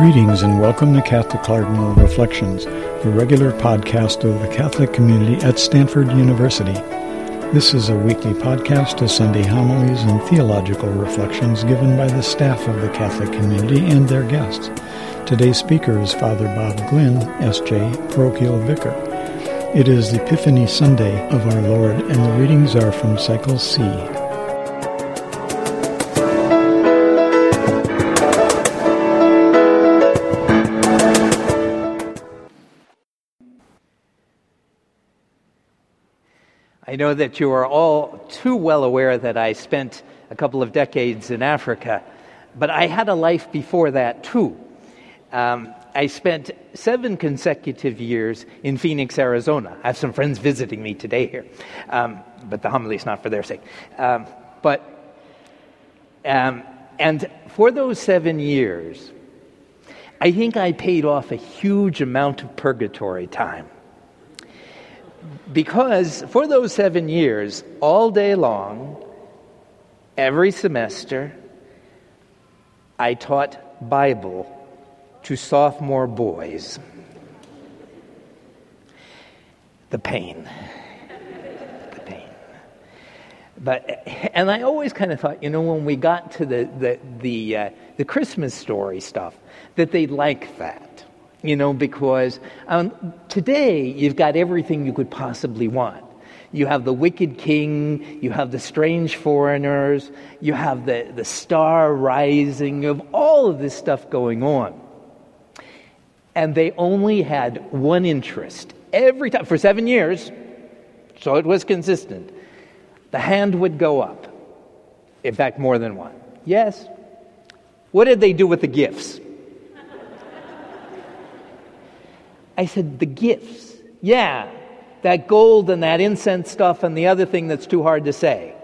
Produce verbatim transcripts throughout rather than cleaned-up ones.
Greetings and welcome to Catholic Cardinal Reflections, the regular podcast of the Catholic community at Stanford University. This is a weekly podcast of Sunday homilies and theological reflections given by the staff of the Catholic community and their guests. Today's speaker is Father Bob Glynn, S J, Parochial Vicar. It is the Epiphany Sunday of our Lord, and the readings are from Cycle C. I know that you are all too well aware that I spent a couple of decades in Africa, but I had a life before that too. Um, I spent seven consecutive years in Phoenix, Arizona. I have some friends visiting me today here, um, but the homily is not for their sake. Um, but um, and for those seven years, I think I paid off a huge amount of purgatory time. Because for those seven years, all day long, every semester, I taught Bible to sophomore boys. The pain. The pain. But, and I always kind of thought, you know, when we got to the, the, the, uh, the Christmas story stuff, that they'd like that. You know, because um, today you've got everything you could possibly want. You have the wicked king, you have the strange foreigners, you have the, the star rising, you have all of this stuff going on. And they only had one interest. Every time, for seven years, so it was consistent, the hand would go up. In fact, more than one. Yes. What did they do with the gifts? I said, the gifts. Yeah, that gold and that incense stuff and the other thing that's too hard to say.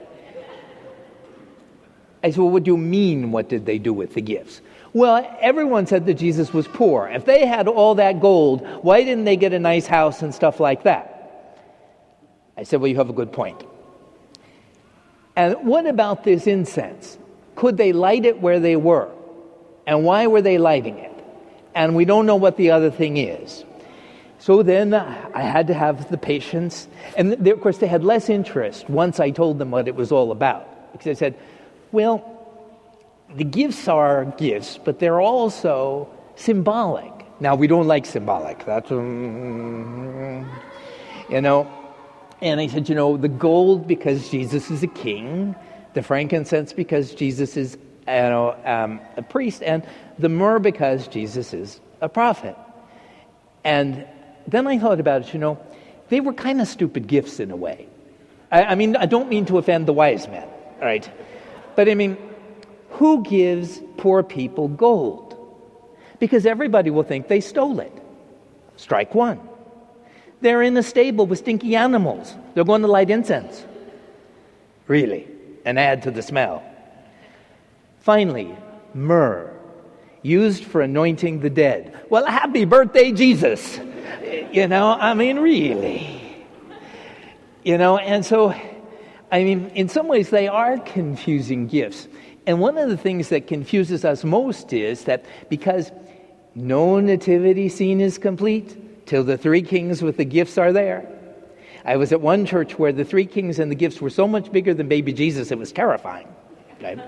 I said, well, what do you mean, what did they do with the gifts? Well, everyone said that Jesus was poor. If they had all that gold, why didn't they get a nice house and stuff like that? I said, well, you have a good point. And what about this incense? Could they light it where they were? And why were they lighting it? And we don't know what the other thing is. So then uh, I had to have the patience. And they, of course, they had less interest once I told them what it was all about. Because I said, well, the gifts are gifts, but they're also symbolic. Now, we don't like symbolic. That's, um, you know. And I said, you know, the gold because Jesus is a king, the frankincense because Jesus is you know, um, a priest, and the myrrh because Jesus is a prophet. And then I thought about it, you know, they were kind of stupid gifts in a way. I, I mean, I don't mean to offend the wise men, right? But I mean, who gives poor people gold? Because everybody will think they stole it. Strike one. They're in a stable with stinky animals. They're going to light incense. Really? And add to the smell. Finally, myrrh, used for anointing the dead. Well, happy birthday, Jesus. You know, I mean, really. You know, and so, I mean, in some ways they are confusing gifts. And one of the things that confuses us most is that because no nativity scene is complete till the three kings with the gifts are there. I was at one church where the three kings and the gifts were so much bigger than baby Jesus, it was terrifying. Right?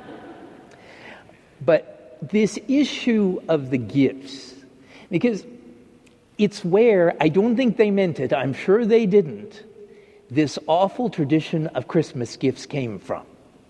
But this issue of the gifts, because it's where, I don't think they meant it, I'm sure they didn't, this awful tradition of Christmas gifts came from.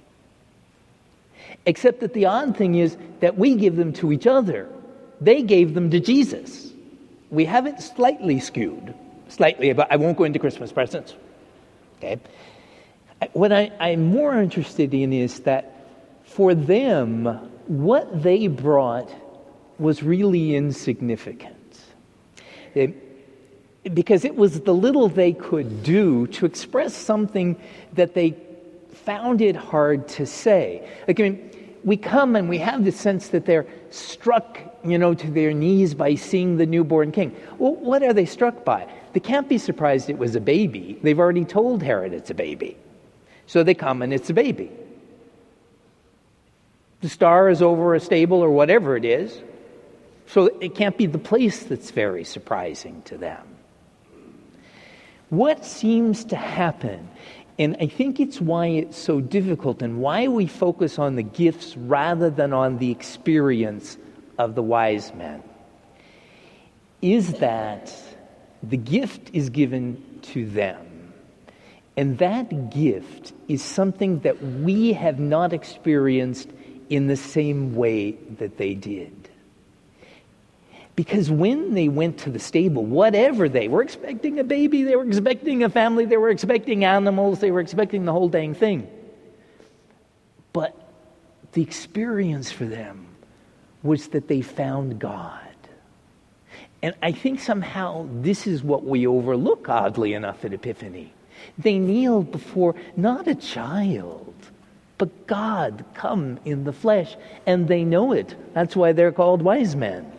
Except that the odd thing is that we give them to each other. They gave them to Jesus. We have it slightly skewed. Slightly, but I won't go into Christmas presents. Okay? What I, I'm more interested in is that for them, what they brought was really insignificant. It, because it was the little they could do to express something that they found it hard to say. Like, I mean, we come and we have the sense that they're struck, you know, to their knees by seeing the newborn king. Well, what are they struck by? They can't be surprised it was a baby. They've already told Herod it's a baby. So they come and it's a baby. The star is over a stable or whatever it is. So it can't be the place that's very surprising to them. What seems to happen, and I think it's why it's so difficult and why we focus on the gifts rather than on the experience of the wise men, is that the gift is given to them. And that gift is something that we have not experienced in the same way that they did. Because when they went to the stable, whatever they were expecting a baby, they were expecting a family, they were expecting animals, they were expecting the whole dang thing. But the experience for them was that they found God. And I think somehow this is what we overlook, oddly enough, at Epiphany. They kneeled before not a child, but God come in the flesh. And they know it. That's why they're called wise men.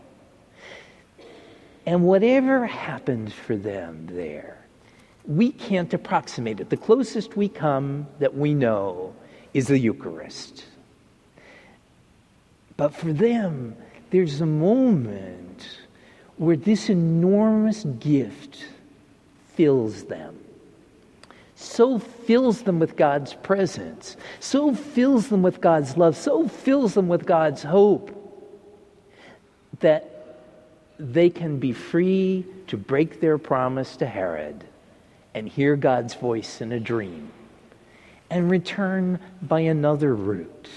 And whatever happened for them there, we can't approximate it. The closest we come that we know is the Eucharist. But for them, there's a moment where this enormous gift fills them. So fills them with God's presence. So fills them with God's love. So fills them with God's hope that they can be free to break their promise to Herod and hear God's voice in a dream and return by another route.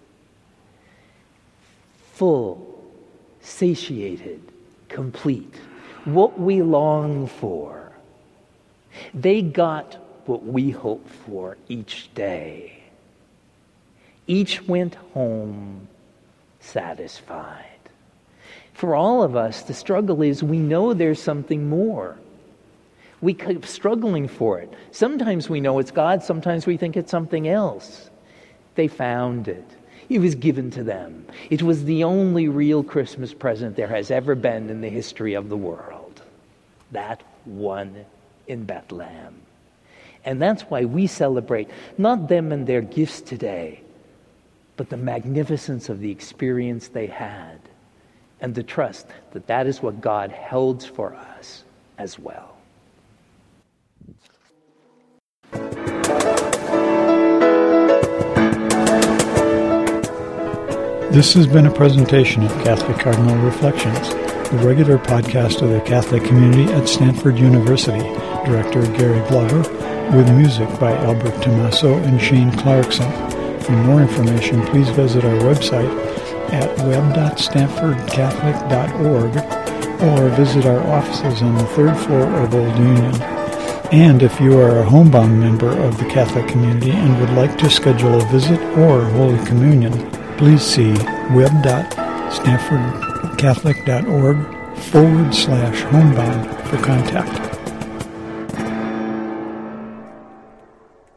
Full, satiated, complete. What we long for. They got what we hope for each day. Each went home satisfied. For all of us, the struggle is we know there's something more. We keep struggling for it. Sometimes we know it's God, sometimes we think it's something else. They found it. It was given to them. It was the only real Christmas present there has ever been in the history of the world. That one in Bethlehem. And that's why we celebrate not them and their gifts today, but the magnificence of the experience they had and the trust that that is what God holds for us as well. This has been a presentation of Catholic Cardinal Reflections, the regular podcast of the Catholic community at Stanford University. Director Gary Glover, with music by Albert Tommaso and Shane Clarkson. For more information, please visit our website at web dot stanford catholic dot org or visit our offices on the third floor of Old Union. And if you are a homebound member of the Catholic community and would like to schedule a visit or Holy Communion, please see web dot stanford catholic dot org forward slash homebound for contact.